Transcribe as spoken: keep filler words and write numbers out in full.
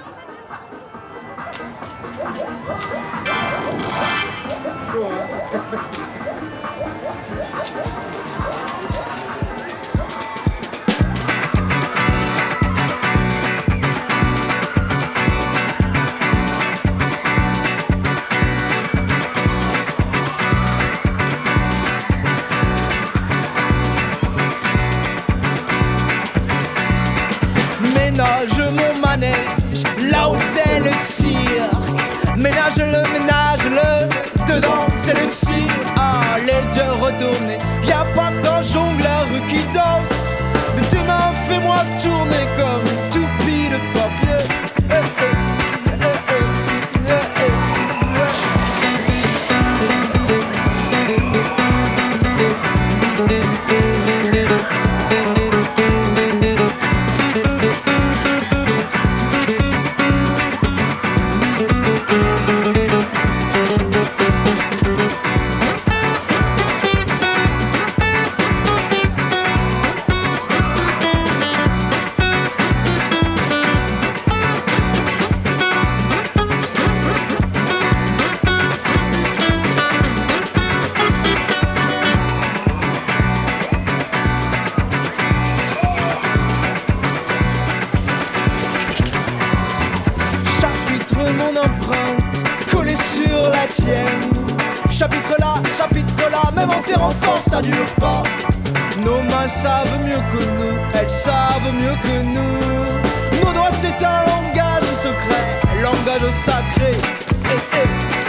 Ménage mon manège, là où c'est le cirque. Ménage-le, ménage-le, dedans c'est le cirque. Ah, les yeux retournés, y'a pas qu'un jongleur qui danse. Mais tes mains, fais-moi tourner comme une toupie de papier. Eh, eh, eh, eh, eh, eh, eh. Mon empreinte collée sur la tienne. Chapitre là, chapitre là, même en serrant fort ça dure pas. Nos mains savent mieux que nous, elles savent mieux que nous. Nos doigts c'est un langage secret, langage sacré. Eh, eh.